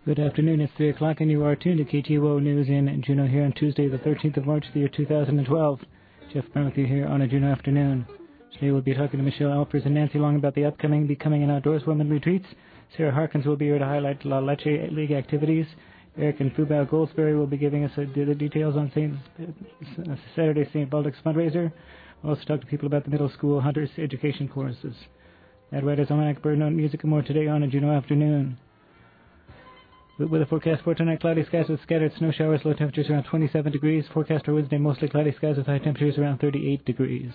Good afternoon. It's 3 o'clock and you are tuned to KTOO News in Juneau here on Tuesday, the 13th of March, the year 2012. Jeff Brown with you here on a Juneau afternoon. Today we'll be talking to Michelle Alpers and Nancy Long about the upcoming Becoming an Outdoors Woman retreats. Sarah Harkins will be here to highlight La Leche League activities. Eric and Fubao Goldsberry will be giving us the details on Saturday St. Baldrick's fundraiser. We'll also talk to people about the middle school hunters education courses. That Writer's Almanac, Bird Note, Music and more today on a Juneau afternoon. With a forecast for tonight, cloudy skies with scattered snow showers, low temperatures around 27 degrees. Forecast for Wednesday, mostly cloudy skies with high temperatures around 38 degrees.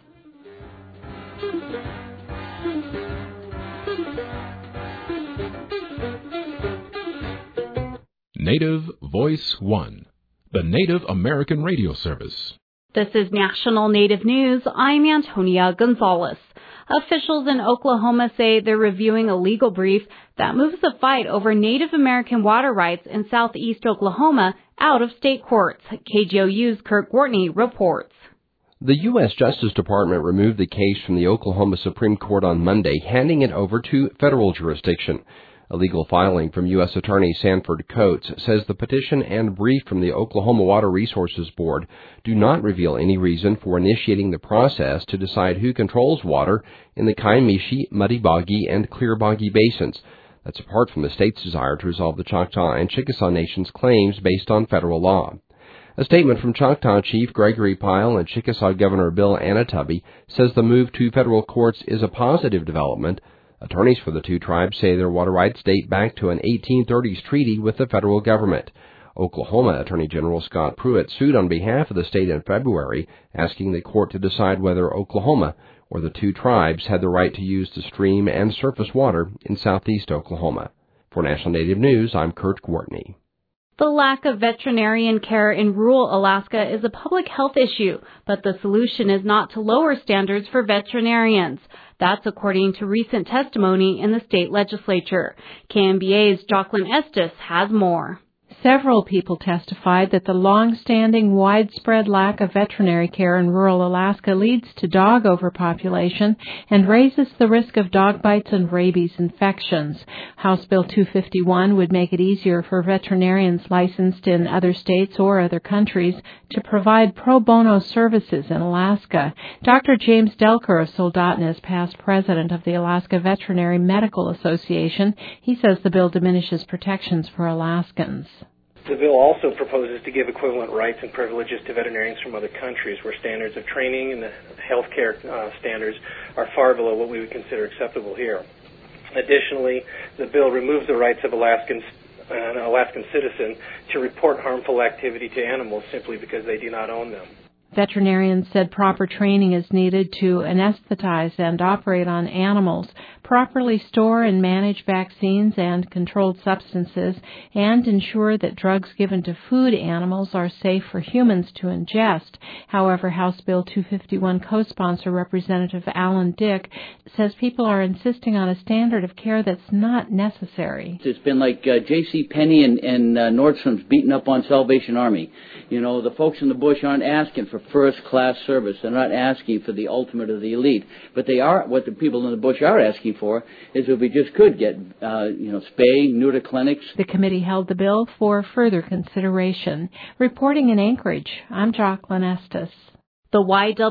Native Voice One, the Native American radio service. This is National Native News. I'm Antonia Gonzalez. Officials in Oklahoma say they're reviewing a legal brief that moves the fight over Native American water rights in southeast Oklahoma out of state courts. KGOU's Kurt Gortney reports. The U.S. Justice Department removed the case from the Oklahoma Supreme Court on Monday, handing it over to federal jurisdiction. A legal filing from U.S. Attorney Sanford Coates says the petition and brief from the Oklahoma Water Resources Board do not reveal any reason for initiating the process to decide who controls water in the Kiamichi, Muddy Boggy, and Clear Boggy basins. That's apart from the state's desire to resolve the Choctaw and Chickasaw Nations' claims based on federal law. A statement from Choctaw Chief Gregory Pyle and Chickasaw Governor Bill Anatubby says the move to federal courts is a positive development. Attorneys for the two tribes say their water rights date back to an 1830s treaty with the federal government. Oklahoma Attorney General Scott Pruitt sued on behalf of the state in February, asking the court to decide whether Oklahoma or the two tribes had the right to use the stream and surface water in southeast Oklahoma. For National Native News, I'm Kurt Gortney. The lack of veterinarian care in rural Alaska is a public health issue, but the solution is not to lower standards for veterinarians. That's according to recent testimony in the state legislature. KMBA's Jocelyn Estes has more. Several people testified that the long-standing, widespread lack of veterinary care in rural Alaska leads to dog overpopulation and raises the risk of dog bites and rabies infections. House Bill 251 would make it easier for veterinarians licensed in other states or other countries to provide pro bono services in Alaska. Dr. James Delker of Soldotna is past president of the Alaska Veterinary Medical Association. He says the bill diminishes protections for Alaskans. The bill also proposes to give equivalent rights and privileges to veterinarians from other countries where standards of training and the healthcare standards are far below what we would consider acceptable here. Additionally, the bill removes the rights of an Alaskan citizen to report harmful activity to animals simply because they do not own them. Veterinarians said proper training is needed to anesthetize and operate on animals, properly store and manage vaccines and controlled substances, and ensure that drugs given to food animals are safe for humans to ingest. However, House Bill 251 co-sponsor Representative Alan Dick says people are insisting on a standard of care that's not necessary. It's been like J.C. Penney and Nordstrom's beating up on Salvation Army. You know, the folks in the bush aren't asking for first-class service. They're not asking for the ultimate of the elite. But they are, what the people in the bush are asking for is if we just could get, spay, neuter clinics. The committee held the bill for further consideration. Reporting in Anchorage, I'm Jocelyn Estes. The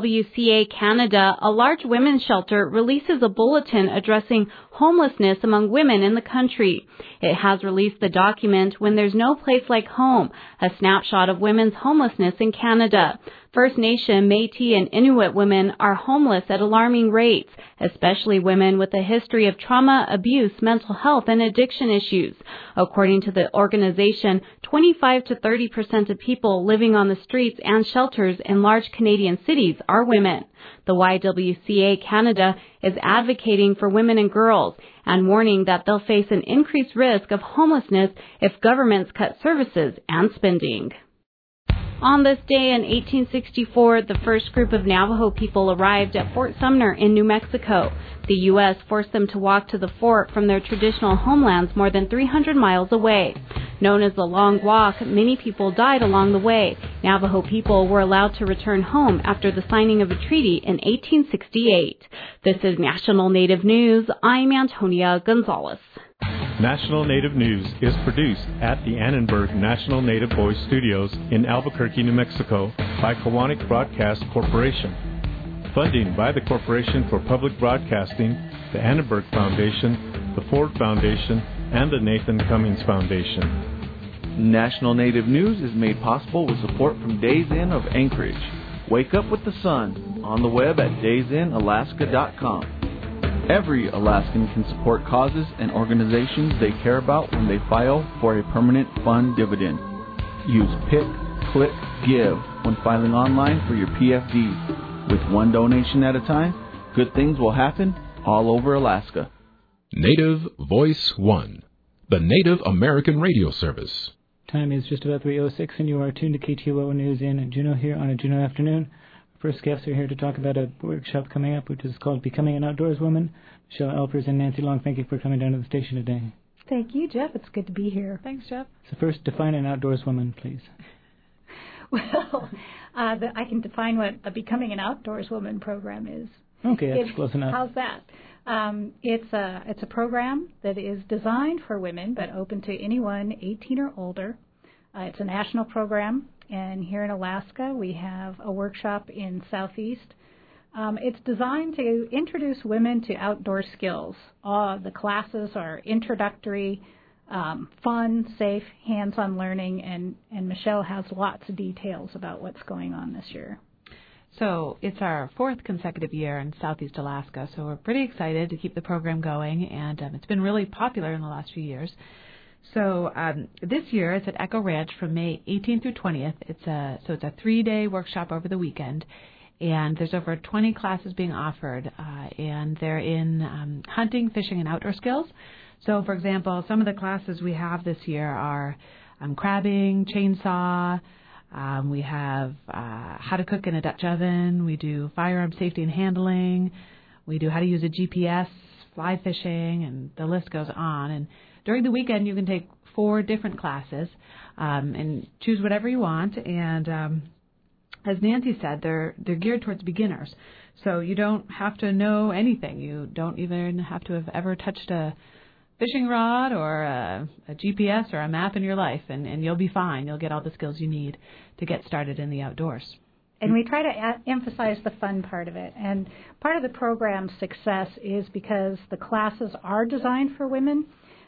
YWCA Canada, a large women's shelter, releases a bulletin addressing homelessness among women in the country. It has released the document When There's No Place Like Home, a snapshot of women's homelessness in Canada. First Nation, Métis, and Inuit women are homeless at alarming rates, especially women with a history of trauma, abuse, mental health, and addiction issues. According to the organization, 25 to 30% of people living on the streets and shelters in large Canadian cities are women. The YWCA Canada is advocating for women and girls and warning that they'll face an increased risk of homelessness if governments cut services and spending. On this day in 1864, the first group of Navajo people arrived at Fort Sumner in New Mexico. The U.S. forced them to walk to the fort from their traditional homelands more than 300 miles away. Known as the Long Walk, many people died along the way. Navajo people were allowed to return home after the signing of a treaty in 1868. This is National Native News. I'm Antonia Gonzalez. National Native News is produced at the Annenberg National Native Voice Studios in Albuquerque, New Mexico by Kiwanis Broadcast Corporation. Funding by the Corporation for Public Broadcasting, the Annenberg Foundation, the Ford Foundation, and the Nathan Cummings Foundation. National Native News is made possible with support from Days Inn of Anchorage. Wake up with the sun on the web at daysinalaska.com. Every Alaskan can support causes and organizations they care about when they file for a permanent fund dividend. Use Pick, Click, Give when filing online for your PFD. With one donation at a time, good things will happen all over Alaska. Native Voice One, the Native American radio service. Time is just about 3:06, and you are tuned to KTOO News in Juneau here on a Juneau afternoon. First guests are here to talk about a workshop coming up, which is called Becoming an Outdoors Woman. Michelle Alpers and Nancy Long, thank you for coming down to the station today. Thank you, Jeff. It's good to be here. Thanks, Jeff. So first, define an outdoors woman, please. Well, I can define what the Becoming an Outdoors Woman program is. Okay, that's close enough. How's that? It's a program that is designed for women, but open to anyone 18 or older. It's a national program. And here in Alaska, we have a workshop in Southeast. It's designed to introduce women to outdoor skills. The classes are introductory, fun, safe, hands-on learning, and Michelle has lots of details about what's going on this year. So it's our fourth consecutive year in Southeast Alaska, so we're pretty excited to keep the program going, and it's been really popular in the last few years. So this year it's at Echo Ranch from May 18th through 20th. It's a 3-day workshop over the weekend, and there's over 20 classes being offered, and they're in hunting, fishing, and outdoor skills. So, for example, some of the classes we have this year are crabbing, chainsaw. We have how to cook in a Dutch oven. We do firearm safety and handling. We do how to use a GPS, fly fishing, and the list goes on. And during the weekend, you can take 4 different classes and choose whatever you want. And as Nancy said, they're geared towards beginners. So you don't have to know anything. You don't even have to have ever touched a fishing rod or a GPS or a map in your life, and you'll be fine. You'll get all the skills you need to get started in the outdoors. And we try to emphasize the fun part of it. And part of the program's success is because the classes are designed for women.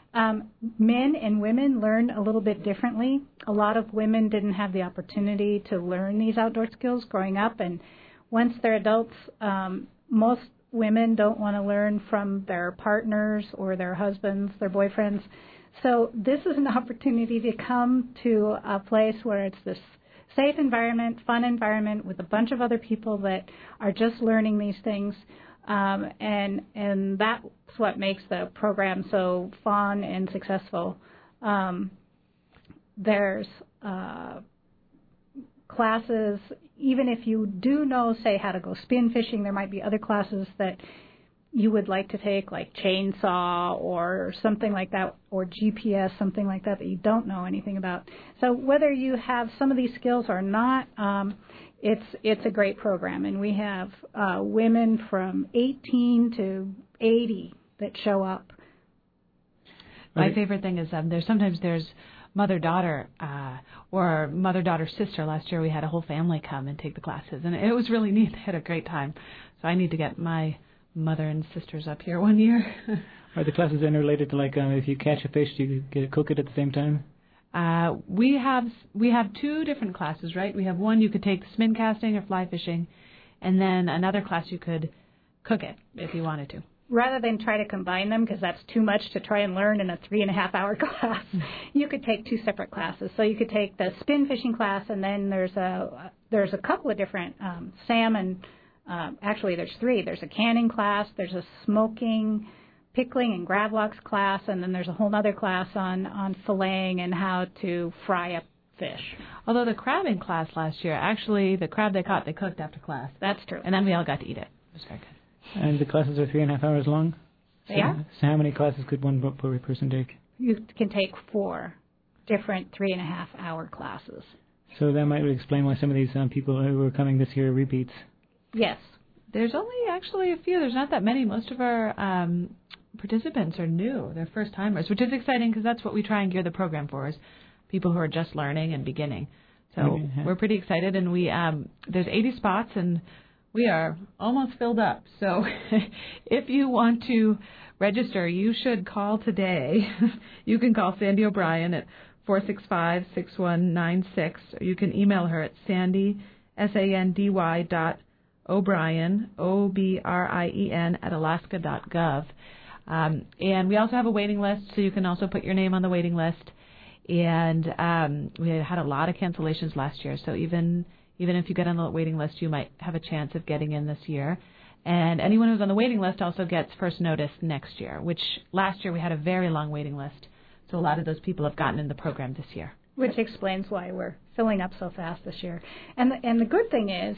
Men and women learn a little bit differently. A lot of women didn't have the opportunity to learn these outdoor skills growing up, and once they're adults, most women don't want to learn from their partners or their husbands, their boyfriends. So this is an opportunity to come to a place where it's this safe environment, fun environment with a bunch of other people that are just learning these things. And that's what makes the program so fun and successful. There's classes, even if you do know, say, how to go spin fishing, there might be other classes that you would like to take, like chainsaw or something like that, or GPS, something like that you don't know anything about. So whether you have some of these skills or not, it's a great program, and we have women from 18 to 80 that show up. My favorite thing is there's mother-daughter or mother-daughter-sister. Last year we had a whole family come and take the classes, and it was really neat. They had a great time. So I need to get my mother and sisters up here one year. Are the classes then related to, like, if you catch a fish, do you get to cook it at the same time? We have 2 different classes, right? We have one you could take spin casting or fly fishing, and then another class you could cook it if you wanted to. Rather than try to combine them, because that's too much to try and learn in a 3.5-hour class, you could take 2 separate classes. So you could take the spin fishing class, and then there's a couple of different salmon. Actually, there's 3. There's a canning class, there's a smoking, pickling, and gravlax class, and then there's a whole other class on filleting and how to fry up fish. Although the crabbing class last year, actually, the crab they caught, they cooked after class. That's true. And then we all got to eat it. It was very good. And the classes are 3.5 hours long? Yeah. So how many classes could one person take? You can take 4 different 3.5-hour classes. So that might explain why some of these people who are coming this year are repeats. Yes. There's only actually a few. There's not that many. Most of our participants are new. They're first-timers, which is exciting because that's what we try and gear the program for, is people who are just learning and beginning. So we're pretty excited, and we there's 80 spots, and we are almost filled up. So if you want to register, you should call today. You can call Sandy O'Brien at 465-6196, or you can email her at Sandy, SANDY.O'Brien, OBRIEN, at alaska.gov. And we also have a waiting list, so you can also put your name on the waiting list. And we had a lot of cancellations last year, so even if you get on the waiting list, you might have a chance of getting in this year. And anyone who's on the waiting list also gets first notice next year, which last year we had a very long waiting list. So a lot of those people have gotten in the program this year. Which explains why we're filling up so fast this year. And the good thing is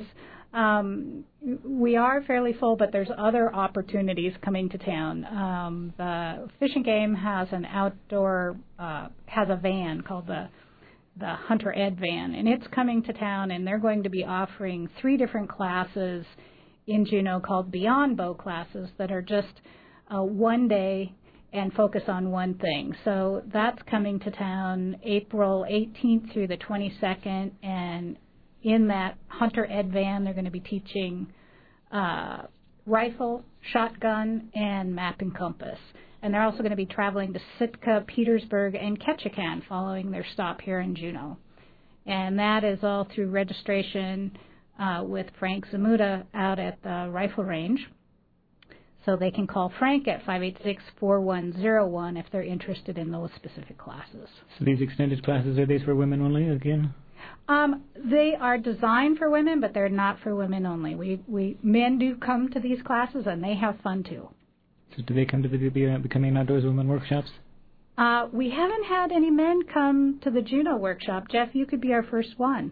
we are fairly full, but there's other opportunities coming to town. The Fish and Game has an outdoor, has a van called the Hunter Ed van, and it's coming to town, and they're going to be offering 3 different classes in Juneau called Beyond Bow classes that are just one day and focus on one thing. So that's coming to town April 18th through the 22nd, and in that Hunter Ed van, they're going to be teaching rifle, shotgun, and map and compass. And they're also going to be traveling to Sitka, Petersburg, and Ketchikan following their stop here in Juneau. And that is all through registration with Frank Zamuda out at the rifle range. So they can call Frank at 586-4101 if they're interested in those specific classes. So these extended classes, are these for women only again? They are designed for women, but they're not for women only. Men do come to these classes, and they have fun too. So do they come to the Becoming Outdoors Women workshops? We haven't had any men come to the Juneau workshop. Jeff, you could be our first one.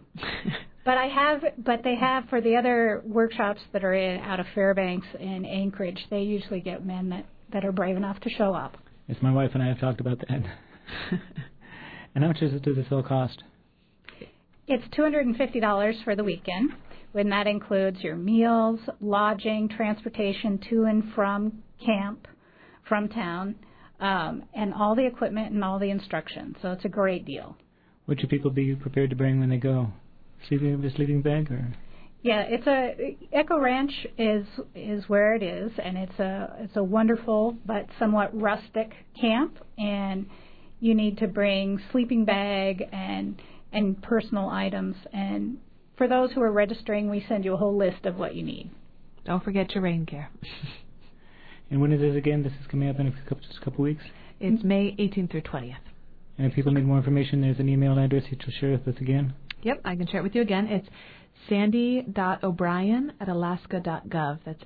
But they have for the other workshops that are out of Fairbanks and Anchorage. They usually get men that are brave enough to show up. Yes, my wife and I have talked about that. And how much does this all cost? It's $250 for the weekend, when that includes your meals, lodging, transportation to and from camp, from town, and all the equipment and all the instruction. So it's a great deal. What should people be prepared to bring when they go? Sleeping bag, or? Yeah, Echo Ranch is where it is, and it's a wonderful but somewhat rustic camp, and you need to bring sleeping bag and personal items. And for those who are registering, we send you a whole list of what you need. Don't forget your rain gear. And when is this again? This is coming up in just a couple weeks? It's May 18th through 20th. And if people need more information, there's an email address that you'll share with us again. Yep, I can share it with you again. It's sandy.o'brien at alaska.gov. That's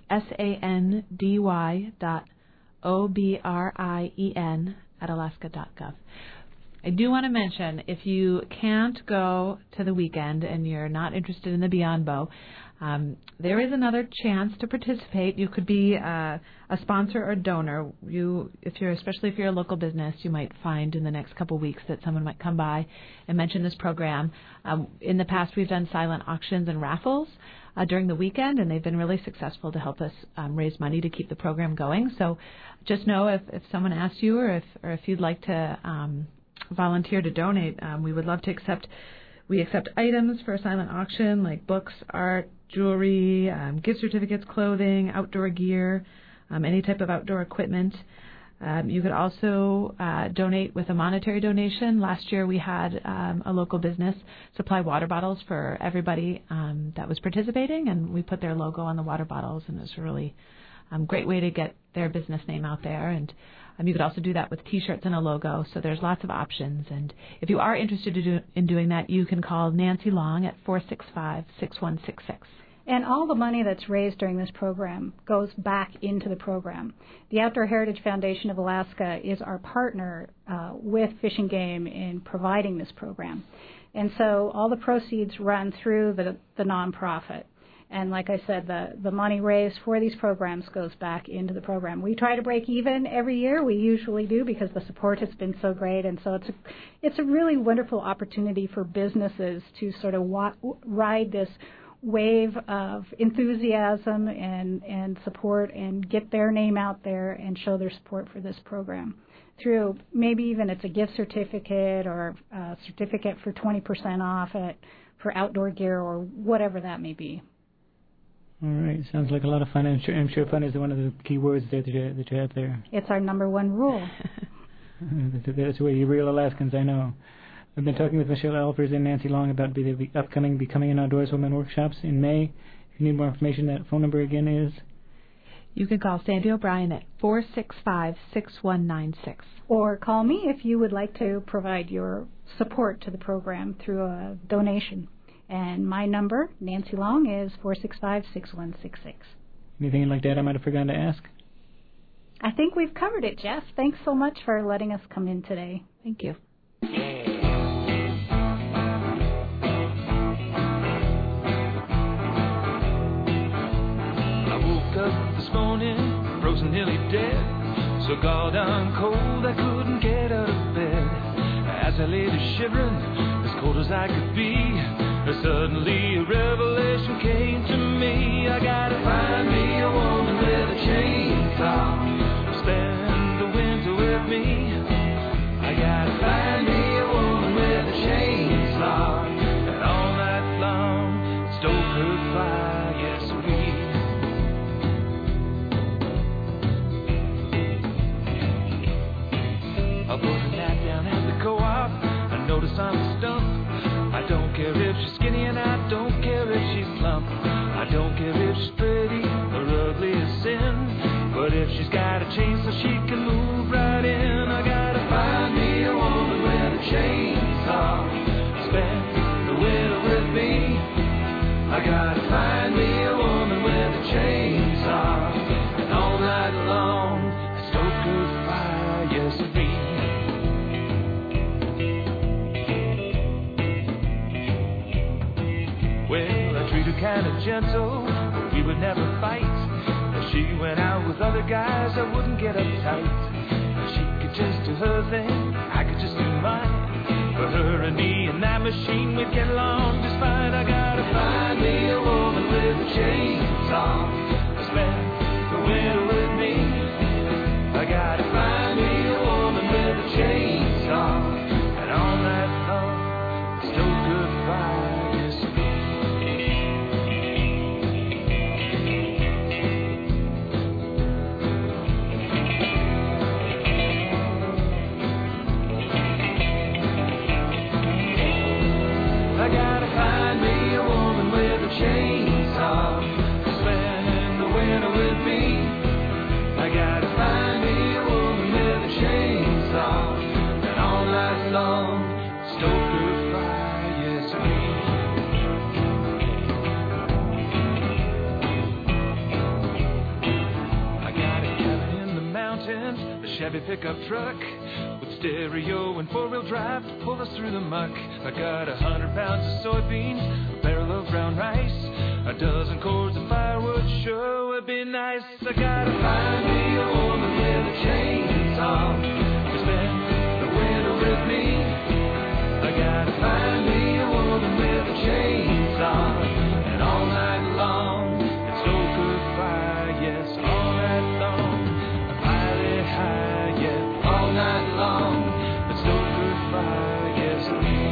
sandy.o'brien at alaska.gov. I do want to mention, if you can't go to the weekend and you're not interested in the Beyond Bow, there is another chance to participate. You could be a sponsor or donor. Especially if you're a local business, you might find in the next couple of weeks that someone might come by and mention this program. In the past, we've done silent auctions and raffles during the weekend, and they've been really successful to help us raise money to keep the program going. So just know if someone asks you or if you'd like to volunteer to donate, we would love to accept. We accept items for a silent auction like books, art, jewelry, gift certificates, clothing, outdoor gear, any type of outdoor equipment. You could also donate with a monetary donation. Last year we had a local business supply water bottles for everybody that was participating, and we put their logo on the water bottles, and it was a really great way to get their business name out there. And you could also do that with T-shirts and a logo, so there's lots of options. And if you are interested in doing that, you can call Nancy Long at 465-6166. And all the money that's raised during this program goes back into the program. The Outdoor Heritage Foundation of Alaska is our partner with Fish and Game in providing this program. And so all the proceeds run through the nonprofit. And like I said, the money raised for these programs goes back into the program. We try to break even every year. We usually do because the support has been so great. And so it's a really wonderful opportunity for businesses to sort of ride this wave of enthusiasm and support and get their name out there and show their support for this program through maybe even it's a gift certificate or a certificate for 20% off for outdoor gear or whatever that may be. All right. Sounds like a lot of fun. I'm sure fun is one of the key words that you have there. It's our number one rule. That's the way you real Alaskans, I know. I've been talking with Michelle Alpers and Nancy Long about the upcoming Becoming an Outdoors Women workshops in May. If you need more information, that phone number again is? You can call Sandy O'Brien at 465-6196. Or call me if you would like to provide your support to the program through a donation. And my number, Nancy Long, is 465-6166. Anything like that I might have forgotten to ask? I think we've covered it, Jeff. Thanks so much for letting us come in today. Thank you. I woke up this morning, frozen nearly dead, so goddamn cold I couldn't get out of bed. As I lay there shivering, as cold as I could be, suddenly a revelation came to me. I gotta find me a woman with a chainsaw, spend the winter with me. I gotta find me a woman with a chainsaw, and all night long stoke her fire, yes we. I put a nap down at the co-op, I noticed I'm a stump. I don't care if she's skinny and I don't care if she's plump. I don't care if she's pretty or ugly as sin, but if she's got a chainsaw she can move right in. I gotta find me a woman with a chainsaw, spend the winter with me. I gotta find me a woman with a chainsaw, and all night long I stoke her fire, yes me. Well, I treat her kind of gentle, we would never fight. If she went out with other guys, I wouldn't get uptight. She could just do her thing, I could just do mine. For her and me and that machine, we'd get along just fine. I gotta find me a woman with a chainsaw, spend the winter with me. I gotta find me a woman with a chainsaw, and all night long stoke her fire, yes me. I gotta find me a woman with a chainsaw, spend the winter with me. I gotta find me a woman with a chainsaw, and all night long stoke her fire, yes me. I got a cabin in the mountains, a Chevy pickup truck with stereo and four-wheel drive to pull us through the muck. I got 100 pounds of soybeans, a barrel of brown rice, a dozen cords of firewood, sure would be nice. I gotta find me a woman with a chainsaw to spend the winter with me. I gotta find me a woman with a chainsaw, and all night long and stoke her fire, yes, all night long. I pile it high, yeah, all night long and stoke her fire, yes,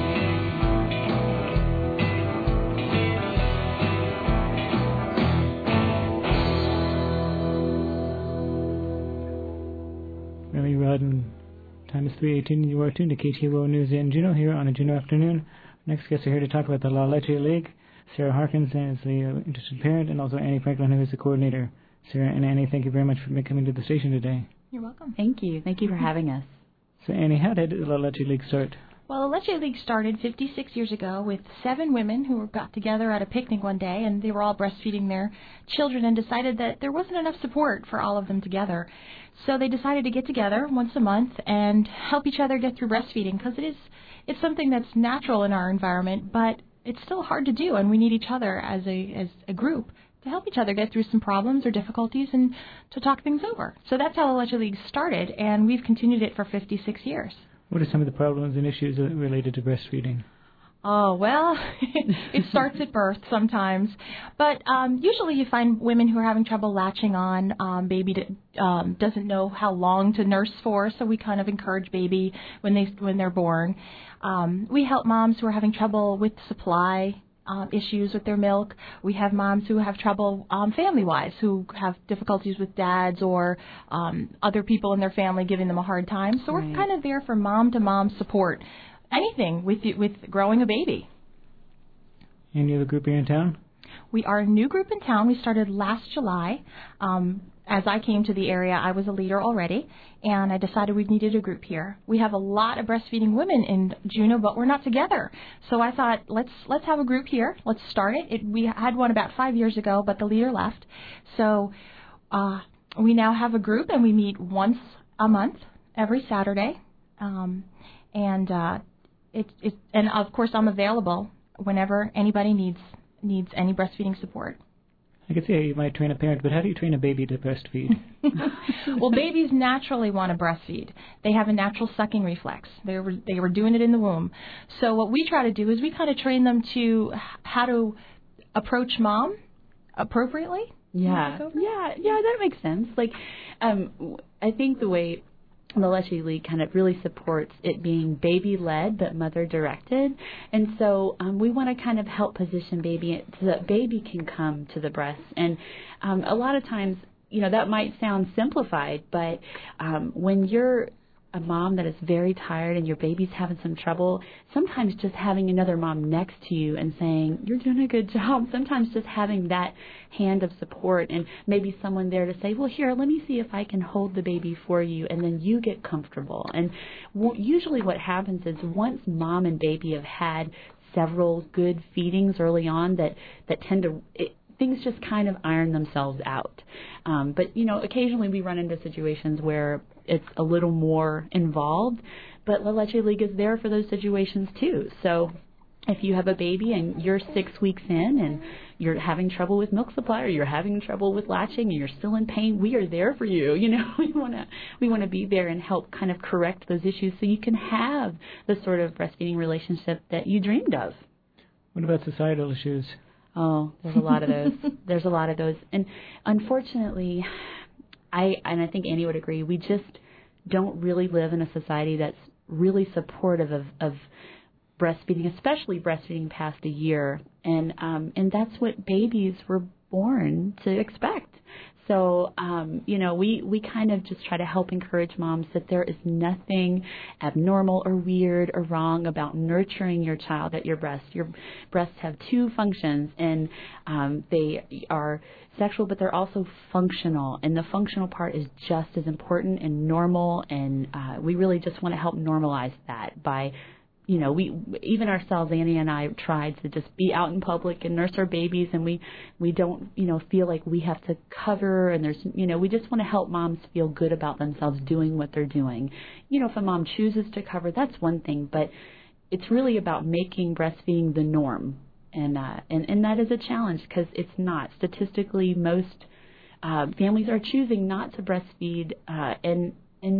Really, Rod, and time is 3:18. You are tuned to KTOO News in Juneau here on a Juneau afternoon. Next guests are here to talk about the La Leche League. Sarah Harkins is the interested parent, and also Annie Franklin, who is the coordinator. Sarah and Annie, thank you very much for coming to the station today. You're welcome. Thank you. Thank you for having us. So, Annie, how did the La Leche League start? Well, the Leche League started 56 years ago with 7 women who got together at a picnic one day, and they were all breastfeeding their children and decided that there wasn't enough support for all of them together. So they decided to get together once a month and help each other get through breastfeeding, because it's something that's natural in our environment, but it's still hard to do, and we need each other as a group to help each other get through some problems or difficulties and to talk things over. So that's how the Leche League started, and we've continued it for 56 years. What are some of the problems and issues related to breastfeeding? Oh, well, it starts at birth sometimes. But usually you find women who are having trouble latching on. Baby doesn't know how long to nurse for, so we kind of encourage baby when they're born. We help moms who are having trouble with supply issues with their milk. We have moms who have trouble family-wise, who have difficulties with dads or other people in their family giving them a hard time. So we're kind of there for mom-to-mom support. Anything with growing a baby. And you have a group here in town? We are a new group in town. We started last July. As I came to the area, I was a leader already, and I decided we needed a group here. We have a lot of breastfeeding women in Juneau, but we're not together. So I thought, let's have a group here. Let's start it. We had one about 5 years ago, but the leader left. So we now have a group, and we meet once a month, every Saturday. And of course, I'm available whenever anybody needs any breastfeeding support. I could see how you might train a parent, but how do you train a baby to breastfeed? Well, babies naturally want to breastfeed. They have a natural sucking reflex. They were doing it in the womb. So what we try to do is we kind of train them to how to approach mom appropriately. Yeah, that makes sense. Like, I think the way the Leche League kind of really supports it being baby-led but mother-directed. And so we want to kind of help position baby so that baby can come to the breast. And a lot of times, that might sound simplified, but when you're a mom that is very tired and your baby's having some trouble, sometimes just having another mom next to you and saying, you're doing a good job, sometimes just having that hand of support and maybe someone there to say, well, here, let me see if I can hold the baby for you, and then you get comfortable. And usually what happens is once mom and baby have had several good feedings early on that tend to... things just kind of iron themselves out. But, occasionally we run into situations where it's a little more involved, but La Leche League is there for those situations too. So if you have a baby and you're 6 weeks in and you're having trouble with milk supply or you're having trouble with latching and you're still in pain, we are there for you. We want to be there and help kind of correct those issues so you can have the sort of breastfeeding relationship that you dreamed of. What about societal issues? Oh, there's a lot of those. There's a lot of those. And unfortunately, I think Annie would agree, we just don't really live in a society that's really supportive of breastfeeding, especially breastfeeding past a year. And that's what babies were born to expect. So, we kind of just try to help encourage moms that there is nothing abnormal or weird or wrong about nurturing your child at your breast. Your breasts have two functions, and they are sexual, but they're also functional. And the functional part is just as important and normal, and we really just want to help normalize that by we even ourselves, Annie and I, tried to just be out in public and nurse our babies, and we don't feel like we have to cover, and there's we just want to help moms feel good about themselves doing what they're doing. If a mom chooses to cover, that's one thing, but it's really about making breastfeeding the norm, and that is a challenge because it's not. Statistically, most families are choosing not to breastfeed, and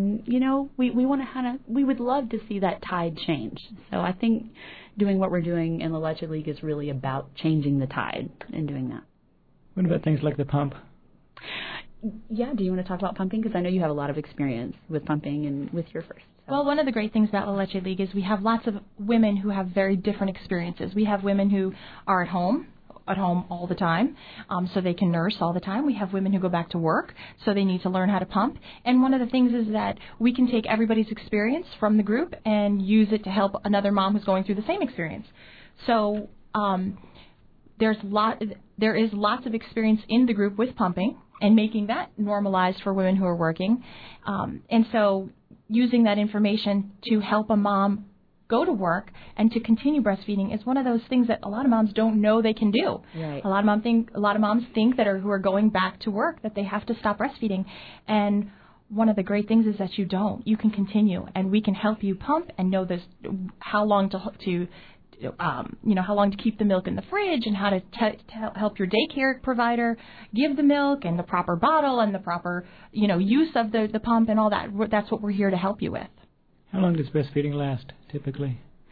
we would love to see that tide change. So I think doing what we're doing in the Leche League is really about changing the tide and doing that. What about things like the pump? Yeah, do you want to talk about pumping? Because I know you have a lot of experience with pumping and with your first. So. Well, one of the great things about La Leche League is we have lots of women who have very different experiences. We have women who are at home all the time, so they can nurse all the time. We have women who go back to work, so they need to learn how to pump. And one of the things is that we can take everybody's experience from the group and use it to help another mom who's going through the same experience. So there is lots of experience in the group with pumping and making that normalized for women who are working. And so using that information to help a mom go to work and to continue breastfeeding is one of those things that a lot of moms don't know they can do. Right. A lot of moms think who are going back to work that they have to stop breastfeeding, and one of the great things is that you don't. You can continue, and we can help you pump and know how long to how long to keep the milk in the fridge, and how to help your daycare provider give the milk, and the proper bottle and the proper use of the pump and all that. That's what we're here to help you with. How long does breastfeeding last, typically?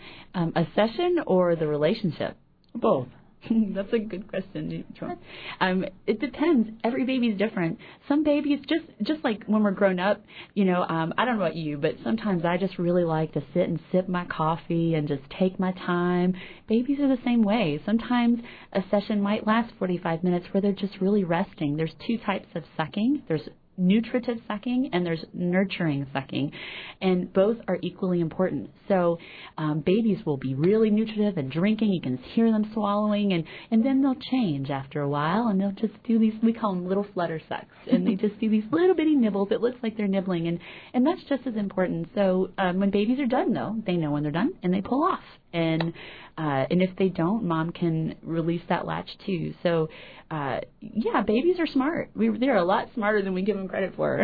A session or the relationship? Both. That's a good question. It depends. Every baby's different. Some babies, just like when we're grown up, I don't know about you, but sometimes I just really like to sit and sip my coffee and just take my time. Babies are the same way. Sometimes a session might last 45 minutes where they're just really resting. There's two types of sucking. There's nutritive sucking and there's nurturing sucking, and both are equally important. So babies will be really nutritive and drinking. You can hear them swallowing, and then they'll change after a while, and they'll just do these, we call them little flutter sucks, and they just do these little bitty nibbles. It looks like they're nibbling, and that's just as important. So when babies are done, though, they know when they're done, and they pull off. And if they don't, mom can release that latch too. So, babies are smart. They're a lot smarter than we give them credit for.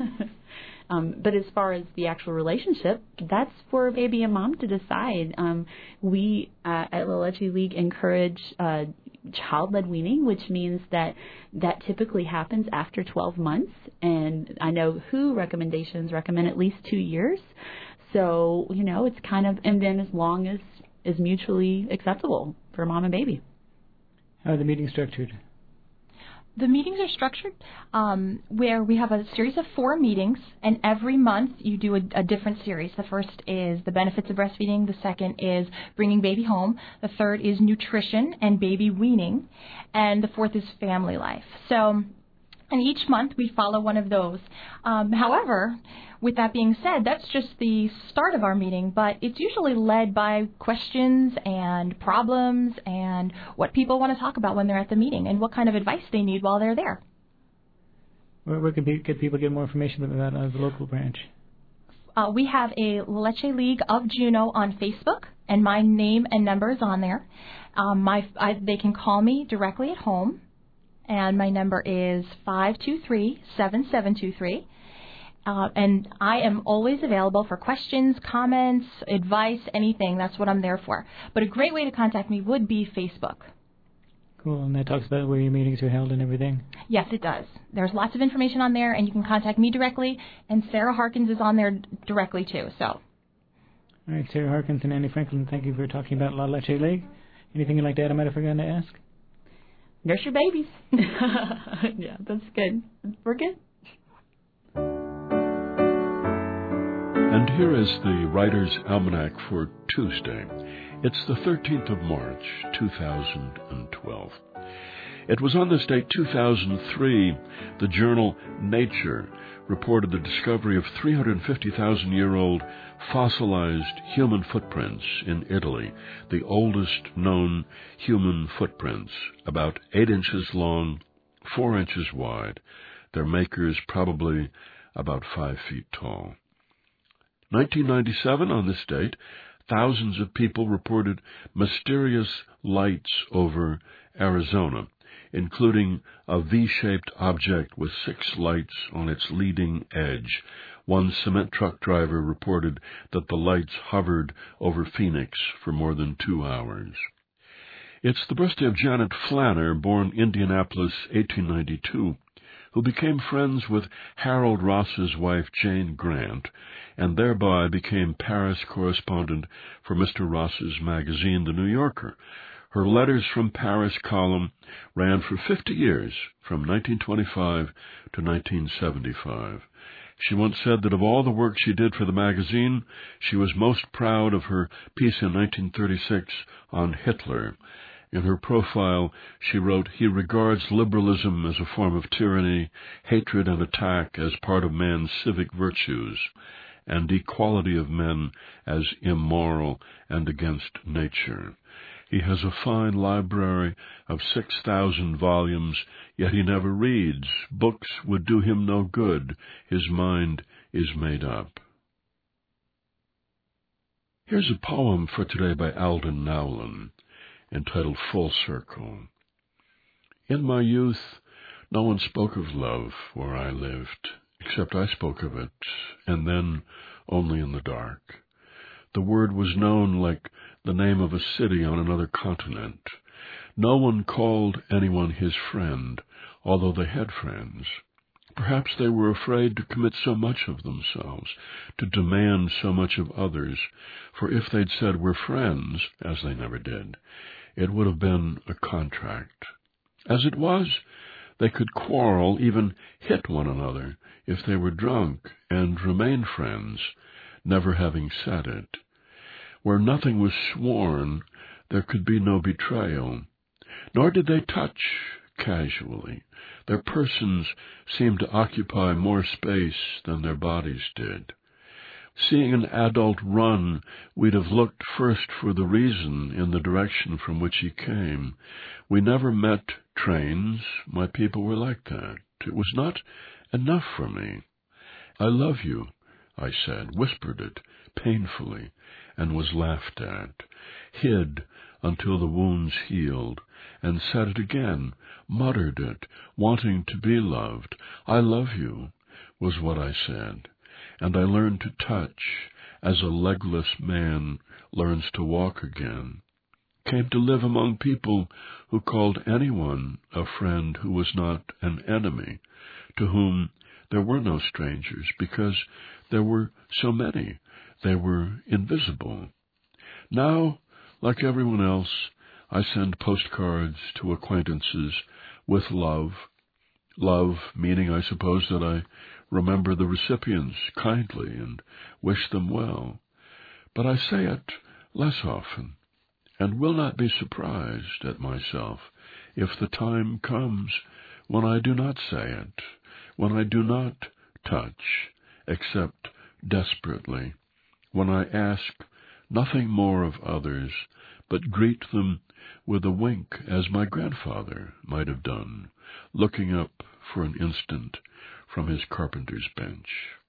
But as far as the actual relationship, that's for baby and mom to decide. We at La Leche League encourage child-led weaning, which means that typically happens after 12 months. And I know WHO recommendations recommend at least 2 years. So, it's kind of, and then as long as is mutually acceptable for mom and baby. How are the meetings structured? The meetings are structured where we have a series of 4 meetings, and every month you do a different series. The first is the benefits of breastfeeding. The second is bringing baby home. The third is nutrition and baby weaning. And the fourth is family life. So, and each month we follow one of those. However, with that being said, that's just the start of our meeting, but it's usually led by questions and problems and what people want to talk about when they're at the meeting and what kind of advice they need while they're there. Where can people get more information about that out of the local branch? We have a Leche League of Juneau on Facebook, and my name and number is on there. They can call me directly at home, and my number is 523-7723. And I am always available for questions, comments, advice, anything. That's what I'm there for. But a great way to contact me would be Facebook. Cool, and that talks about where your meetings are held and everything? Yes, it does. There's lots of information on there, and you can contact me directly, and Sarah Harkins is on there directly, too. So. All right, Sarah Harkins and Annie Franklin, thank you for talking about La Leche League. Anything you'd like to add I might have forgotten to ask? Nurse your babies. Yeah, that's good. We're good. And here is the Writer's Almanac for Tuesday. It's the 13th of March, 2012. It was on this date, 2003, the journal Nature reported the discovery of 350,000-year-old fossilized human footprints in Italy, the oldest known human footprints, about 8 inches long, 4 inches wide, their makers probably about 5 feet tall. 1997, on this date, thousands of people reported mysterious lights over Arizona, including a V-shaped object with 6 lights on its leading edge. One cement truck driver reported that the lights hovered over Phoenix for more than 2 hours. It's the birthday of Janet Flanner, born Indianapolis, 1892, who became friends with Harold Ross's wife, Jane Grant, and thereby became Paris correspondent for Mr. Ross's magazine, The New Yorker. Her Letters from Paris column ran for 50 years, from 1925 to 1975. She once said that of all the work she did for the magazine, she was most proud of her piece in 1936 on Hitler. In her profile, she wrote, "He regards liberalism as a form of tyranny, hatred and attack as part of man's civic virtues, and equality of men as immoral and against nature. He has a fine library of 6,000 volumes, yet he never reads. Books would do him no good. His mind is made up." Here's a poem for today by Alden Nowlin, entitled Full Circle. In my youth, no one spoke of love where I lived, except I spoke of it, and then only in the dark. The word was known like the name of a city on another continent. No one called anyone his friend, although they had friends. Perhaps they were afraid to commit so much of themselves, to demand so much of others, for if they'd said we're friends, as they never did, it would have been a contract. As it was, they could quarrel, even hit one another, if they were drunk, and remain friends, never having said it. Where nothing was sworn, there could be no betrayal. Nor did they touch casually. Their persons seemed to occupy more space than their bodies did. Seeing an adult run, we'd have looked first for the reason in the direction from which he came. We never met trains. My people were like that. It was not enough for me. I love you, I said, whispered it painfully, and was laughed at, hid until the wounds healed, and said it again, muttered it, wanting to be loved. I love you, was what I said, and I learned to touch as a legless man learns to walk again. Came to live among people who called anyone a friend who was not an enemy, to whom there were no strangers, because there were so many. They were invisible. Now, like everyone else, I send postcards to acquaintances with love. Love meaning, I suppose, that I remember the recipients kindly and wish them well. But I say it less often, and will not be surprised at myself if the time comes when I do not say it, when I do not touch, except desperately, when I ask nothing more of others, but greet them with a wink as my grandfather might have done, looking up for an instant from his carpenter's bench.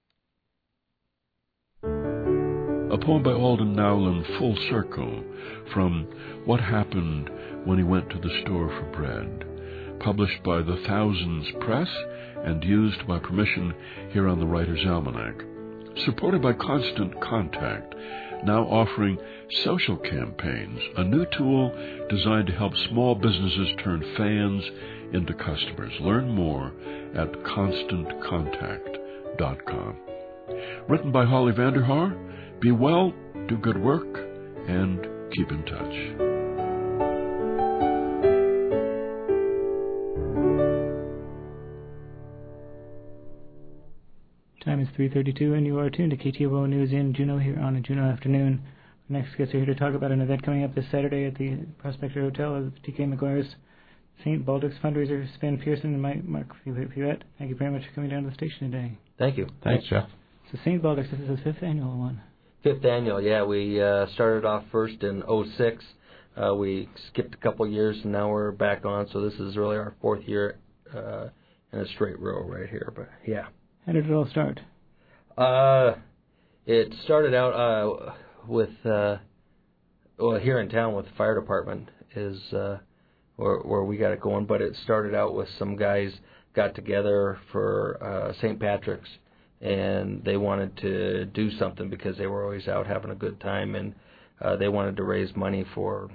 A poem by Alden Nowlin, Full Circle, from What Happened When He Went to the Store for Bread, published by the Thousands Press and used by permission here on the Writer's Almanac. Supported by Constant Contact, now offering social campaigns, a new tool designed to help small businesses turn fans into customers. Learn more at ConstantContact.com. Written by Holly Vanderhaar, be well, do good work, and keep in touch. Time is 3:32, and you are tuned to KTOO News in Juneau here on a Juneau afternoon. Our next guests are here to talk about an event coming up this Saturday at the Prospector Hotel of TK McGuire's St. Baldrick's fundraiser. Sven Pearson and Mark Fivette, thank you very much for coming down to the station today. Thank you. Thanks, Jeff. So St. Baldrick's, this is the 5th annual one. 5th annual, yeah. We started off first in 2006. We skipped a couple years, and now we're back on. So this is really our 4th year in a straight row right here. But yeah. How did it all start? It started out with here in town with the fire department is where we got it going. But it started out with some guys got together for St. Patrick's, and they wanted to do something because they were always out having a good time, and they wanted to raise money for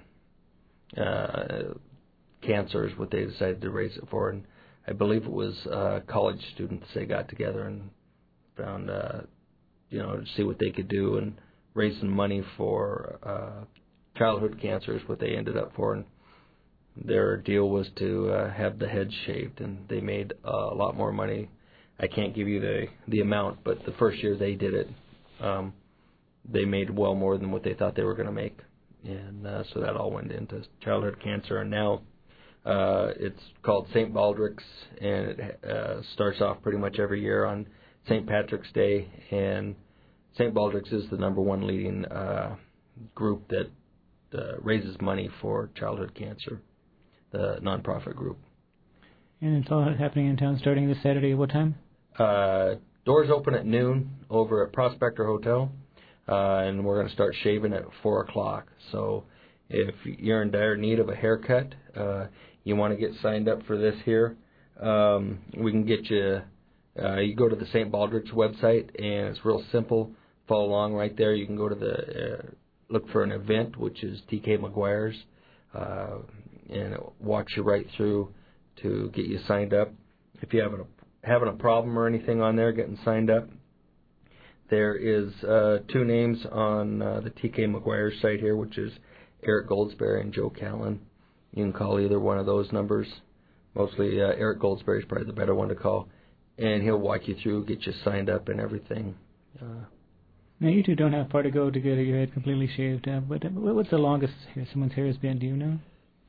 cancer is what they decided to raise it for. And I believe it was college students they got together and found, to see what they could do and raise some money for childhood cancer is what they ended up for. And their deal was to have the heads shaved, and they made a lot more money. I can't give you the amount, but the first year they did it, they made well more than what they thought they were going to make. And so that all went into childhood cancer. And now it's called St. Baldrick's, and it starts off pretty much every year on St. Patrick's Day. And St. Baldrick's is the #1 leading group that raises money for childhood cancer, the nonprofit group. And it's all happening in town starting this Saturday. What time? Doors open at noon over at Prospector Hotel, and we're going to start shaving at 4 o'clock. So if you're in dire need of a haircut, you want to get signed up for this here, we can get you. You go to the St. Baldrick's website, and it's real simple. Follow along right there. You can go to the look for an event, which is TK McGuire's, and it walks you right through to get you signed up. If you having a problem or anything on there getting signed up, there is 2 names on the TK McGuire site here, which is Eric Goldsberry and Joe Callan. You can call either one of those numbers. Mostly Eric Goldsberry is probably the better one to call, and he'll walk you through, get you signed up and everything. Now, you two don't have far to go to get your head completely shaved, but what's the longest someone's hair has been, do you know?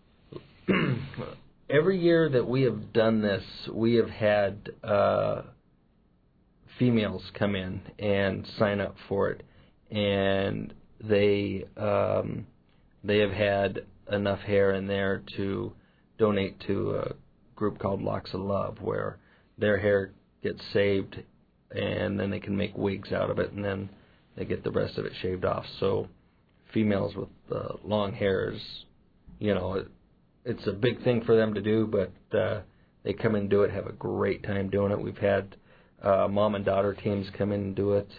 Every year that we have done this, we have had females come in and sign up for it, and they have had enough hair in there to donate to a group called Locks of Love, where their hair gets saved and then they can make wigs out of it, and then they get the rest of it shaved off. So females with long hairs, it's a big thing for them to do, but they come in and do it, have a great time doing it. We've had mom and daughter teams come in and do it.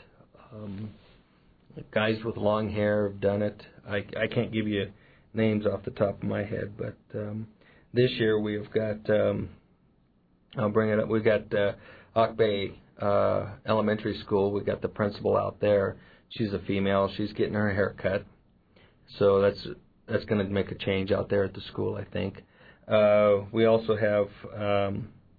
Guys with long hair have done it. I can't give you names off the top of my head, but this year we've got, I'll bring it up, we've got Hawk Bay Elementary School. We've got the principal out there. She's a female. She's getting her hair cut. So that's going to make a change out there at the school, I think. We also have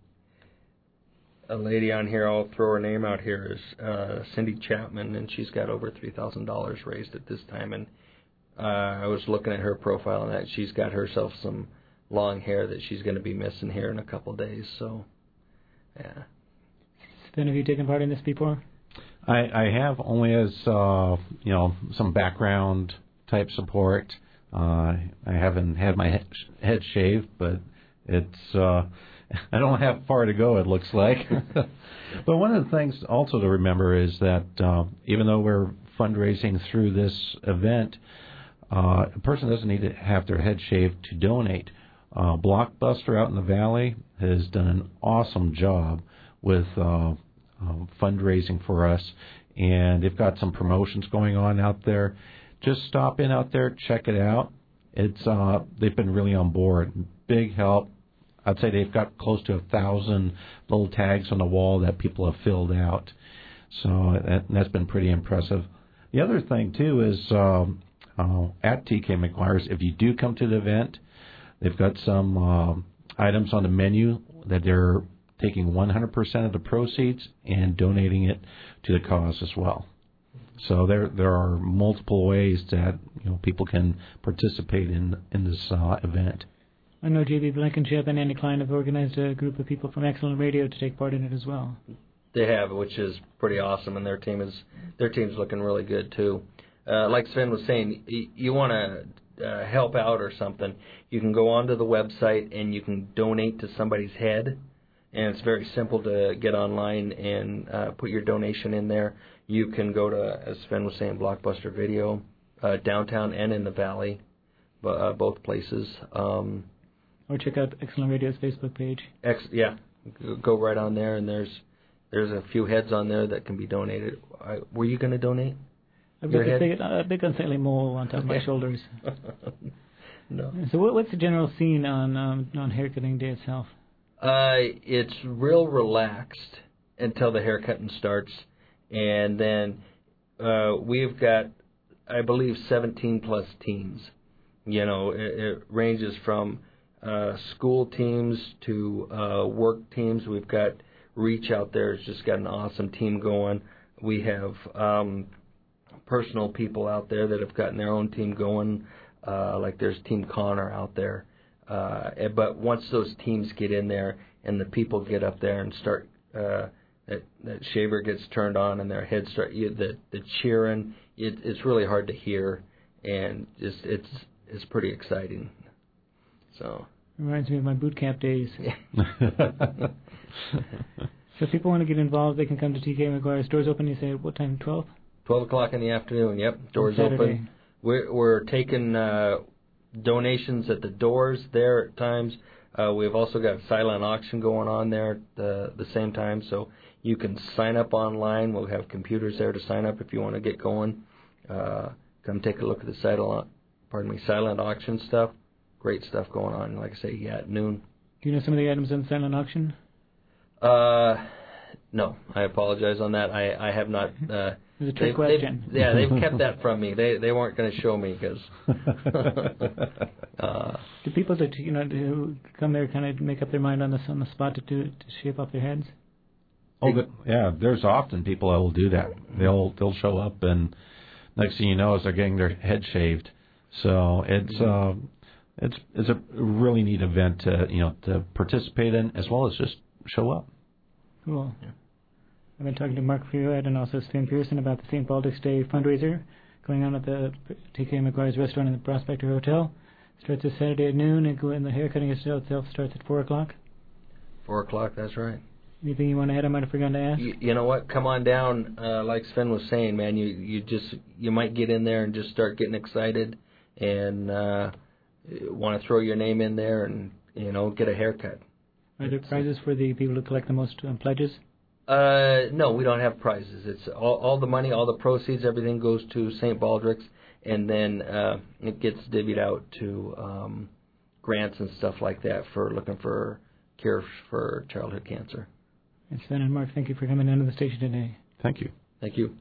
a lady on here, I'll throw her name out here, is Cindy Chapman, and she's got over $3,000 raised at this time. And I was looking at her profile, and that she's got herself some long hair that she's going to be missing here in a couple of days. So, yeah. Sven, have you taken part in this before? I have, only as some background type support. I haven't had my head shaved, but it's I don't have far to go, it looks like. But one of the things also to remember is that even though we're fundraising through this event, a person doesn't need to have their head shaved to donate. Blockbuster out in the Valley has done an awesome job with fundraising for us, and they've got some promotions going on out there. Just stop in out there, check it out. It's they've been really on board. Big help. I'd say they've got close to 1,000 little tags on the wall that people have filled out. So that's been pretty impressive. The other thing, too, is at TK McGuire's, if you do come to the event, they've got some items on the menu that they're taking 100% of the proceeds and donating it to the cause as well. So there are multiple ways that people can participate in this event. I know J.B. Blankenship and Andy Klein have organized a group of people from Excellent Radio to take part in it as well. They have, which is pretty awesome, and their team's looking really good too. Like Sven was saying, you want to help out or something, you can go onto the website and you can donate to somebody's head, and it's very simple to get online and put your donation in there. You can go to, as Sven was saying, Blockbuster Video, downtown and in the Valley, both places. Or check out Excellent Radio's Facebook page. Yeah, go right on there, and there's a few heads on there that can be donated. Were you going to donate? I've got a big unsightly mole on top of my shoulders. No. So what's the general scene on haircutting day itself? It's real relaxed until the haircutting starts, and then we've got, I believe, 17 plus teams. It ranges from school teams to work teams. We've got Reach out there has just got an awesome team going. We have personal people out there that have gotten their own team going, like there's Team Connor out there. But once those teams get in there and the people get up there and start, that shaver gets turned on and their heads start, the cheering, it's really hard to hear, and it's pretty exciting. So reminds me of my boot camp days. So if people want to get involved, they can come to TK McGuire's. Doors open, you say, at what time, 12? 12 o'clock in the afternoon, yep. Doors open. We're taking donations at the doors there at times. We've also got silent auction going on there at the same time, so you can sign up online. We'll have computers there to sign up if you want to get going. Come take a look at the silent auction stuff. Great stuff going on, like I say, at noon. Do you know some of the items on silent auction? No, I apologize on that. I have not. It was a trick question. They've kept that from me. They weren't going to show me because. Do people that who come there kind of make up their mind on the spot to shape up their heads? Oh, yeah. There's often people that will do that. They'll show up, and next thing you know, is they're getting their head shaved. So it's a really neat event to participate in, as well as just show up. Cool. Yeah. I've been talking to Mark Feuad and also Stan Pearson about the St. Baldrick's Day fundraiser going on at the T.K. McGuire's restaurant in the Prospector Hotel. Starts this Saturday at noon, and the haircutting itself starts at 4 o'clock. 4 o'clock, that's right. Anything you want to add? I might have forgotten to ask. You know what? Come on down. Like Sven was saying, man, you might get in there and just start getting excited and want to throw your name in there and get a haircut. Are there prizes for the people who collect the most pledges? No, we don't have prizes. It's all the money, all the proceeds, everything goes to St. Baldrick's, and then it gets divvied out to grants and stuff like that for looking for cure for childhood cancer. And Sven and Mark, thank you for coming down to the station today. Thank you. Thank you.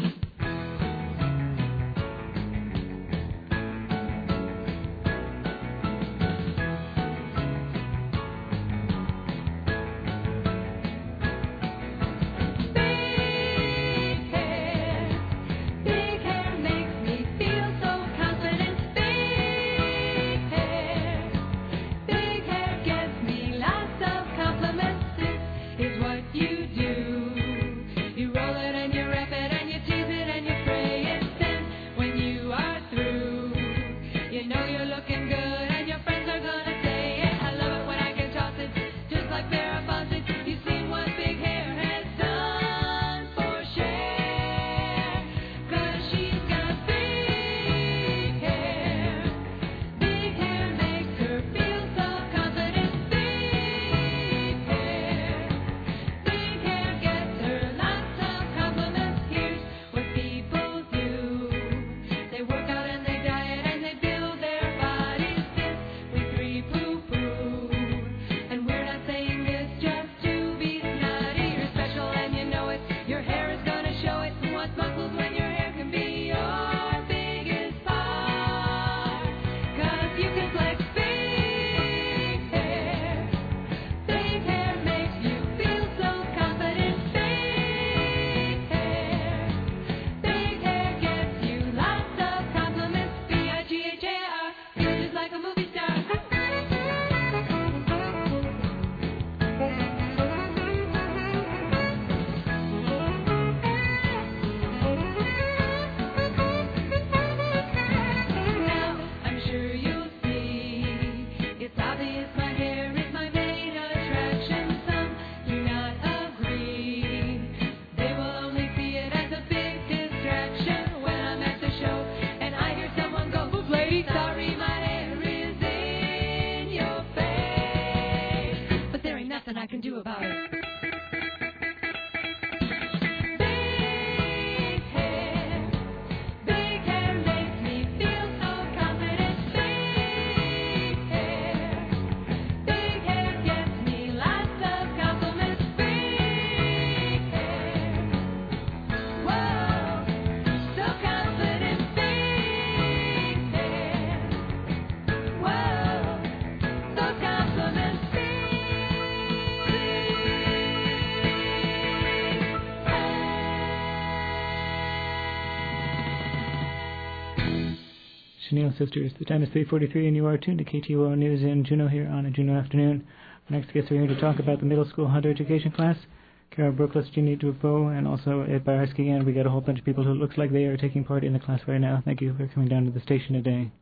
Chenille Sisters. The time is 3:43 and you are tuned to KTOO News in Juneau here on a Juneau afternoon. Our next guests are here to talk about the middle school Hunter education class. Carol Brookless, Jeannie Dupeau, and also Ed Bayersky. And we got a whole bunch of people who looks like they are taking part in the class right now. Thank you for coming down to the station today.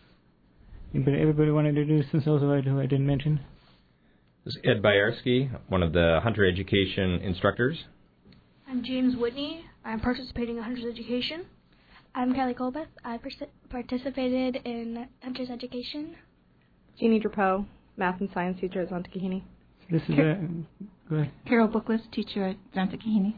Everybody want to introduce themselves who I didn't mention? This is Ed Bayersky, one of the Hunter education instructors. I'm James Whitney. I'm participating in Hunter's education. I'm Kelly Colbeth. I participated in Hunter's education. Jeannie Drapeau, math and science teacher at Xanta Kahini. This is go ahead. Carol Bookless, teacher at Xanta Kahini.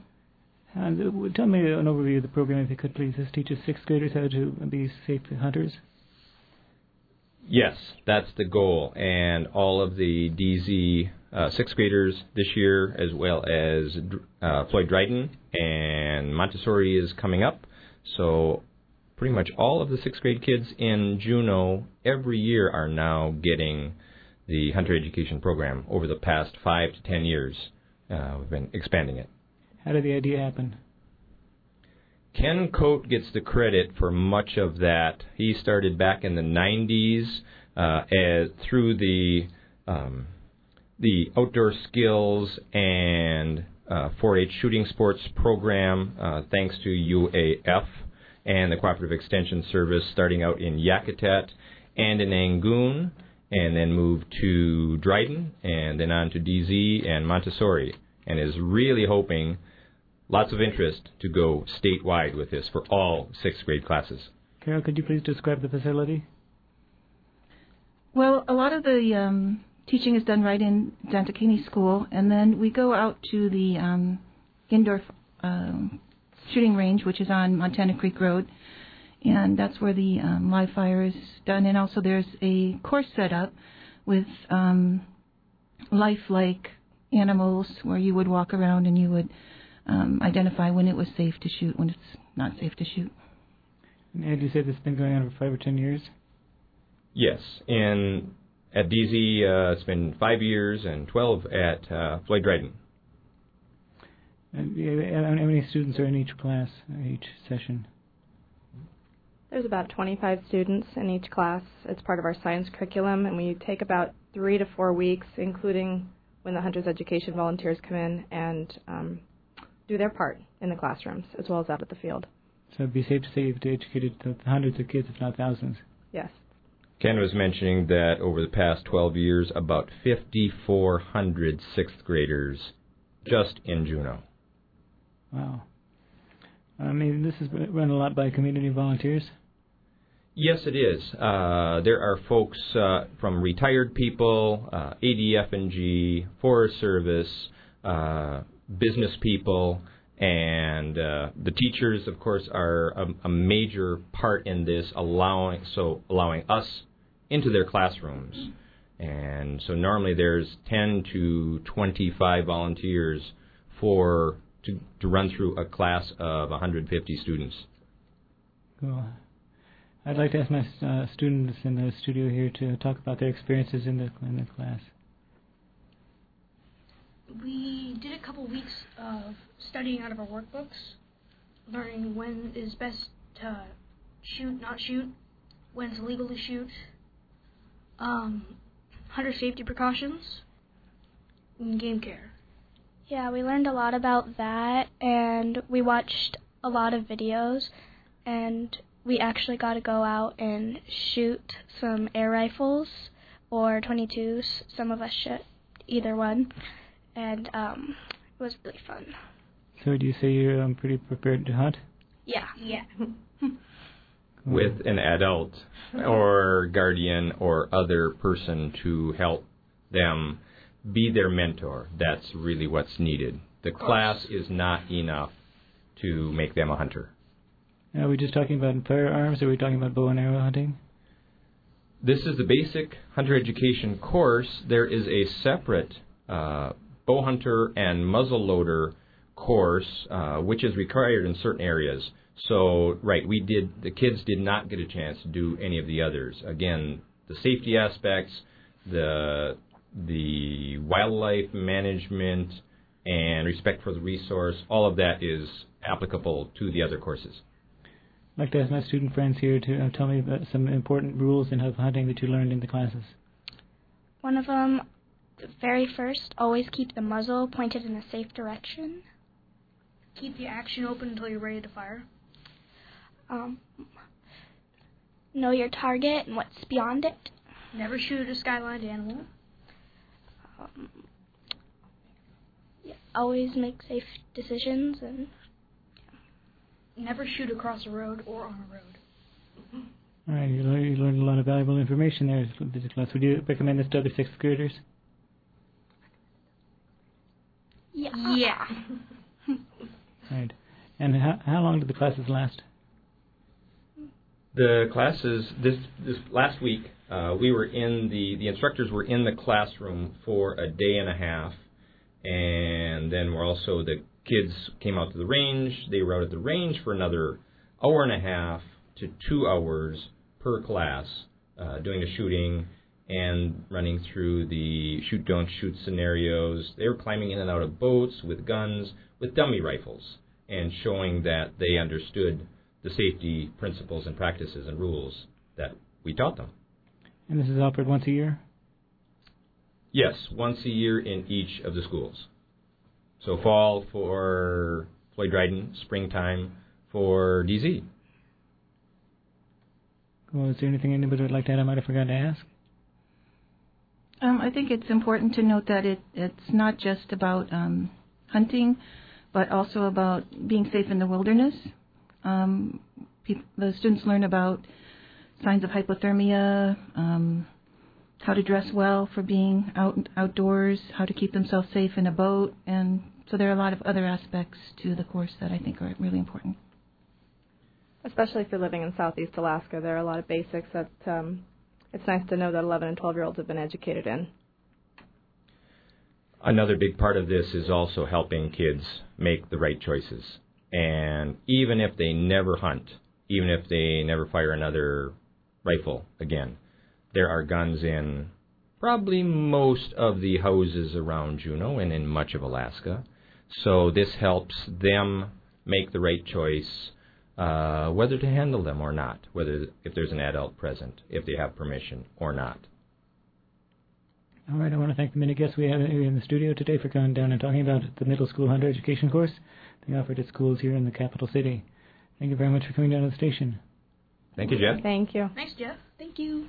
Tell me an overview of the program, if you could, please. This teaches sixth graders how to be safe hunters. Yes, that's the goal, and all of the DZ sixth graders this year, as well as Floyd Dryden, and Montessori is coming up. So pretty much all of the sixth grade kids in Juneau every year are now getting the Hunter Education Program. Over the past 5 to 10 years, we've been expanding it. How did the idea happen? Ken Coate gets the credit for much of that. He started back in the 90s through the outdoor skills and 4-H shooting sports program, thanks to UAF and the Cooperative Extension Service, starting out in Yakutat and in Angoon, and then moved to Dryden, and then on to DZ and Montessori, and is really hoping lots of interest to go statewide with this for all sixth grade classes. Carol, could you please describe the facility? Well, a lot of the teaching is done right in Xantakini School, and then we go out to the indoor shooting range, which is on Montana Creek Road, and that's where the live fire is done. And also there's a course set up with lifelike animals where you would walk around and you would identify when it was safe to shoot, when it's not safe to shoot. And you said this has been going on for 5 or 10 years? Yes. And at DZ, it's been 5 years, and 12 at Floyd Dryden. And how many students are in each class, each session? There's about 25 students in each class. It's part of our science curriculum, and we take about 3 to 4 weeks, including when the Hunters Education volunteers come in and do their part in the classrooms, as well as out at the field. So it'd be safe to say you've educated hundreds of kids, if not thousands. Yes. Ken was mentioning that over the past 12 years, about 5,400 sixth graders just in Juneau. Wow. I mean, this is run a lot by community volunteers? Yes, it is. There are folks from retired people, ADF&G, Forest Service, business people, and the teachers, of course, are a major part in this, allowing us into their classrooms. And so normally there's 10 to 25 volunteers to run through a class of 150 students. Cool. I'd like to ask my students in the studio here to talk about their experiences in the class. We did a couple weeks of studying out of our workbooks, learning when is best to shoot, not shoot, when it's illegal to shoot, hunter safety precautions, and game care. Yeah, we learned a lot about that, and we watched a lot of videos, and we actually got to go out and shoot some air rifles or 22s. Some of us shot either one, and it was really fun. So do you say you're pretty prepared to hunt? Yeah. With an adult or guardian or other person to help them be their mentor. That's really what's needed. The class is not enough to make them a hunter. Are we just talking about firearms, or are we talking about bow and arrow hunting? This is the basic hunter education course. There is a separate bow hunter and muzzleloader course, which is required in certain areas. So, the kids did not get a chance to do any of the others. Again, the safety aspects, the wildlife management, and respect for the resource, all of that is applicable to the other courses. I'd like to ask my student friends here to tell me about some important rules in hunting that you learned in the classes. One of them, the very first, always keep the muzzle pointed in a safe direction. Keep the action open until you're ready to fire. Know your target and what's beyond it. Never shoot a skylined animal. Always make safe decisions, and never shoot across a road or on a road. All right, you learned a lot of valuable information there. Would you recommend this to other sixth graders? Yeah. Right. And how long did the classes last? The classes this last week We were in the instructors were in the classroom for a day and a half, and then the kids came out to the range. They were out at the range for another hour and a half to 2 hours per class, doing the shooting and running through the shoot, don't shoot scenarios. They were climbing in and out of boats with guns, with dummy rifles, and showing that they understood the safety principles and practices and rules that we taught them. And this is offered once a year? Yes, once a year in each of the schools. So fall for Floyd Dryden, springtime for DZ. Well, is there anything anybody would like to add I might have forgotten to ask? I think it's important to note that it's not just about hunting, but also about being safe in the wilderness. The students learn about signs of hypothermia, how to dress well for being outdoors, how to keep themselves safe in a boat, and so there are a lot of other aspects to the course that I think are really important. Especially if you're living in Southeast Alaska, there are a lot of basics that it's nice to know that 11 and 12-year-olds have been educated in. Another big part of this is also helping kids make the right choices. And even if they never hunt, even if they never fire another rifle again, there are guns in probably most of the houses around Juneau and in much of Alaska. So this helps them make the right choice, whether to handle them or not, if there's an adult present, if they have permission or not. All right, I want to thank the many guests we have in the studio today for coming down and talking about the middle school hunter education course they offered at schools here in the capital city. Thank you very much for coming down to the station. Thank you, Jeff. Thank you. Thanks, Jeff. Thank you.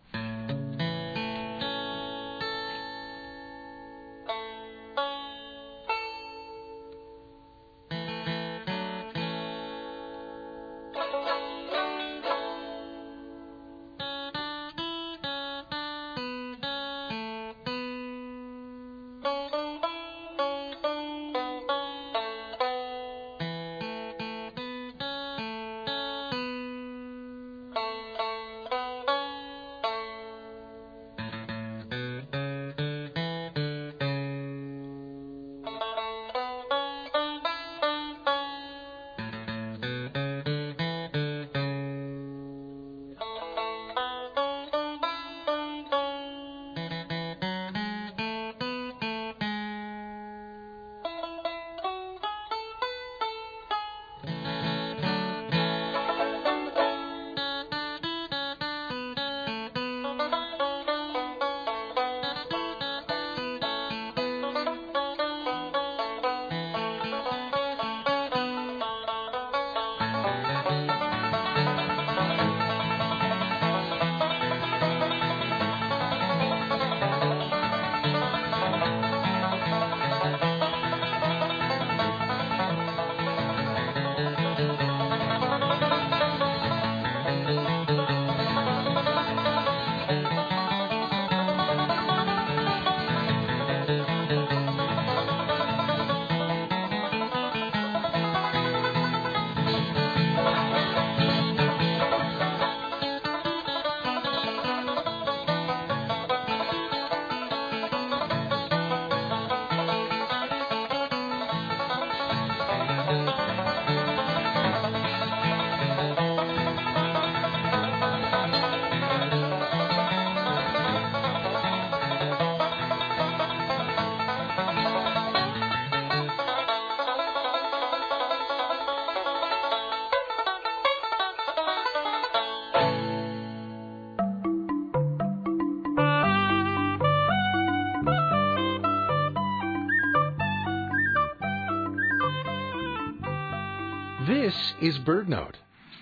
This is BirdNote.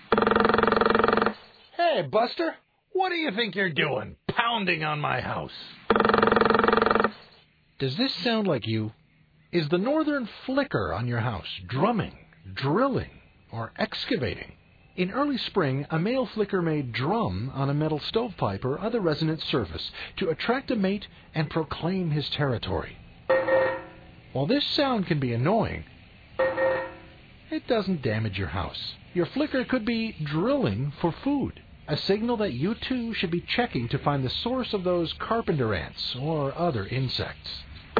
Hey, Buster, what do you think you're doing, pounding on my house? Does this sound like you? Is the northern flicker on your house drumming, drilling, or excavating? In early spring, a male flicker may drum on a metal stovepipe or other resonant surface to attract a mate and proclaim his territory. While this sound can be annoying, it doesn't damage your house. Your flicker could be drilling for food. a signal that you too should be checking to find the source of those carpenter ants or other insects.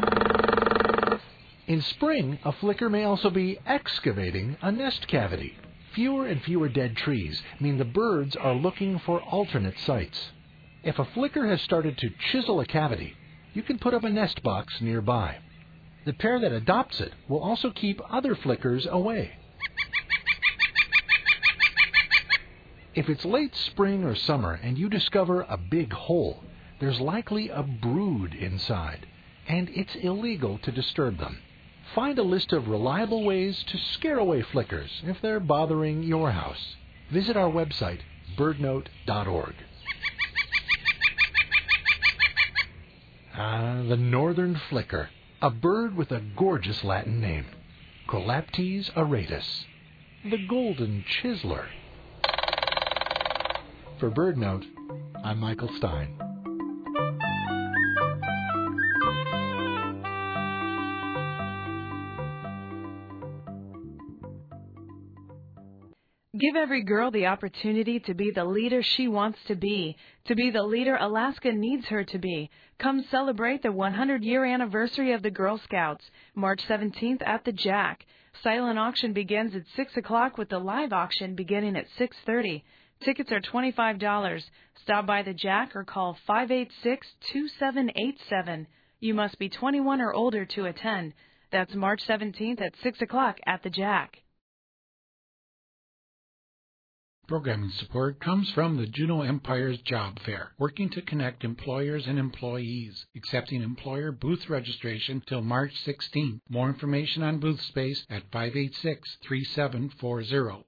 In spring, a flicker may also be excavating a nest cavity. Fewer and fewer dead trees mean the birds are looking for alternate sites. If a flicker has started to chisel a cavity, you can put up a nest box nearby. The pair that adopts it will also keep other flickers away. If it's late spring or summer and you discover a big hole, there's likely a brood inside, and it's illegal to disturb them. Find a list of reliable ways to scare away flickers if they're bothering your house. Visit our website, birdnote.org. The northern flicker, a bird with a gorgeous Latin name, Colaptes auratus, the golden chiseler. For BirdNote, I'm Michael Stein. Give every girl the opportunity to be the leader she wants to be the leader Alaska needs her to be. Come celebrate the 100-year anniversary of the Girl Scouts, March 17th at the Jack. Silent auction begins at 6 o'clock with the live auction beginning at 6:30. Tickets are $25. Stop by the Jack or call 586-2787. You must be 21 or older to attend. That's March 17th at 6 o'clock at the Jack. Programming support comes from the Juneau Empire's Job Fair, working to connect employers and employees, accepting employer booth registration till March 16th. More information on booth space at 586-3740.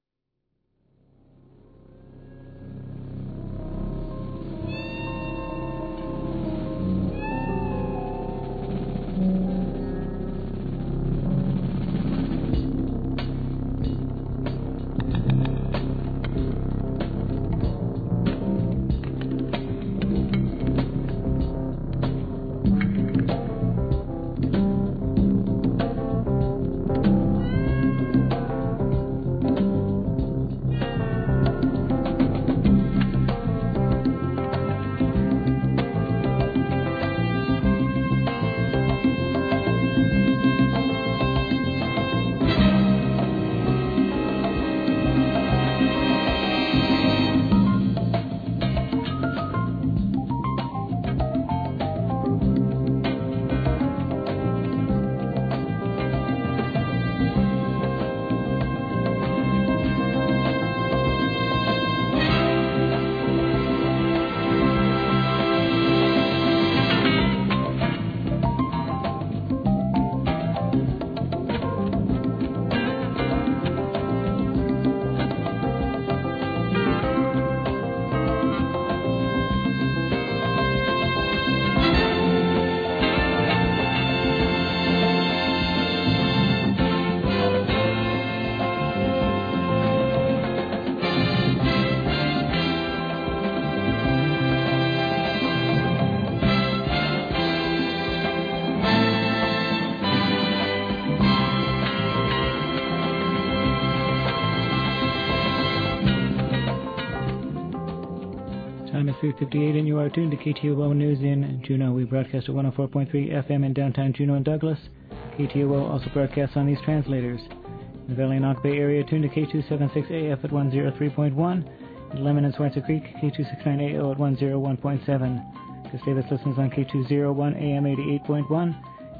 Time is 3:58 and you are tuned to KTOO News in Juneau. We broadcast at 104.3 FM in downtown Juneau and Douglas. KTOO also broadcasts on these translators. In the Valley and Ock Bay area, tuned to K276AF at 103.1. In Lemon and Schweitzer Creek, K269AO at 101.7. Gustavus listens on K201 AM 88.1.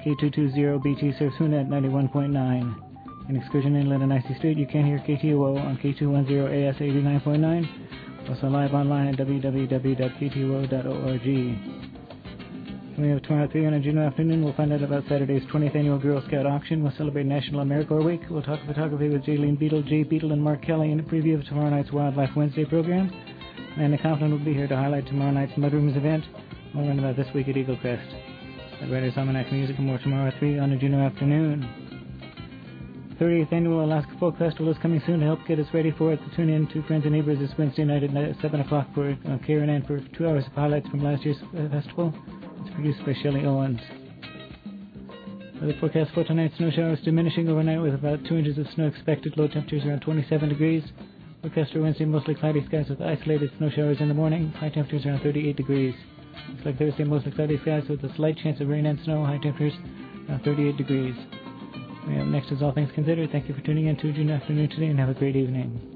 K220BT serves Hoonah at 91.9. In Excursion Inlet and Icy Street, you can hear KTOO on K210AS 89.9. Also live online at www.ktoo.org. Coming up tomorrow at 3 on a Juneau afternoon, we'll find out about Saturday's 20th Annual Girl Scout Auction. We'll celebrate National AmeriCorps Week. We'll talk photography with Jaylene Beetle, Jay Beetle, and Mark Kelly in a preview of tomorrow night's Wildlife Wednesday program. Amanda Conklin will be here to highlight tomorrow night's Mudrooms event. We'll learn about this week at Eagle Crest. That Writer's Almanac Music and more tomorrow at 3 on a Juneau afternoon. 30th Annual Alaska Folk Festival is coming soon. To help get us ready for it, tune in to Friends and Neighbors this Wednesday night at 7 o'clock for Karen Ann for 2 hours of highlights from last year's festival. It's produced by Shelley Owens. The forecast for tonight's snow showers diminishing overnight with about 2 inches of snow expected. Low temperatures around 27 degrees. Forecast for Wednesday, mostly cloudy skies with isolated snow showers in the morning. High temperatures around 38 degrees. Looks like Thursday, mostly cloudy skies with a slight chance of rain and snow. High temperatures around 38 degrees. Next is All Things Considered. Thank you for tuning in to June Afternoon today, and have a great evening.